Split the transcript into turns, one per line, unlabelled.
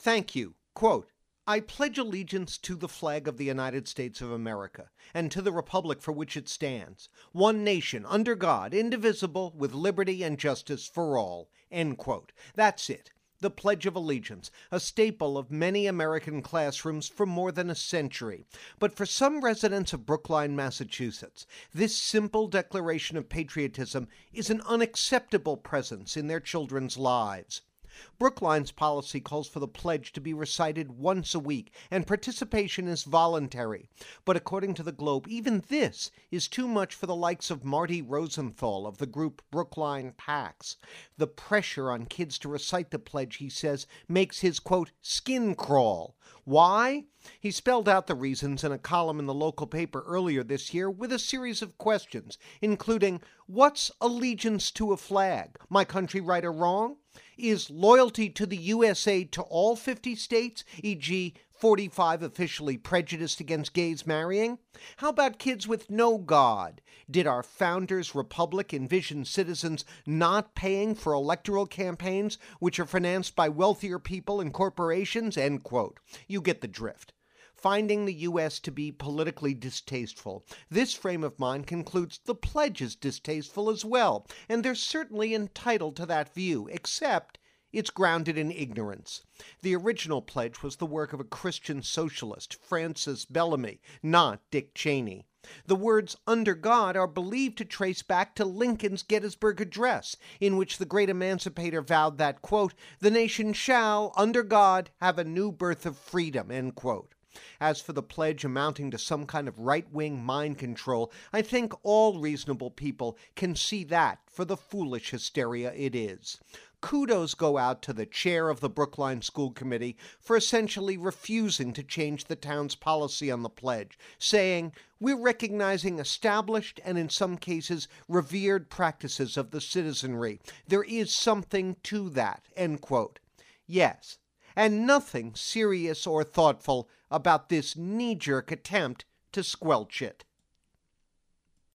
Thank you. Quote, I pledge allegiance to the flag of the United States of America, and to the republic for which it stands, one nation, under God, indivisible, with liberty and justice for all. End quote. That's it. The Pledge of Allegiance, a staple of many American classrooms for more than a century. But for some residents of Brookline, Massachusetts, this simple declaration of patriotism is an unacceptable presence in their children's lives. Brookline's policy calls for the pledge to be recited once a week, and participation is voluntary. But according to the Globe, even this is too much for the likes of Marty Rosenthal of the group Brookline PAX. The pressure on kids to recite the pledge, he says, makes his, quote, skin crawl. Why? He spelled out the reasons in a column in the local paper earlier this year with a series of questions, including, what's allegiance to a flag? My country right or wrong? Is loyalty to the USA to all 50 states, e.g., 45 officially prejudiced against gays marrying? How about kids with no God? Did our founders' republic envision citizens not paying for electoral campaigns which are financed by wealthier people and corporations? End quote. You get the drift. Finding the U.S. to be politically distasteful, this frame of mind concludes the pledge is distasteful as well, and they're certainly entitled to that view, except it's grounded in ignorance. The original pledge was the work of a Christian socialist, Francis Bellamy, not Dick Cheney. The words under God are believed to trace back to Lincoln's Gettysburg Address, in which the great emancipator vowed that, quote, the nation shall, under God, have a new birth of freedom, end quote. As for the pledge amounting to some kind of right-wing mind control, I think all reasonable people can see that for the foolish hysteria it is. Kudos go out to the chair of the Brookline School Committee for essentially refusing to change the town's policy on the pledge, saying, we're recognizing established and in some cases revered practices of the citizenry. There is something to that, end quote. Yes, and nothing serious or thoughtful about this knee-jerk attempt to squelch it.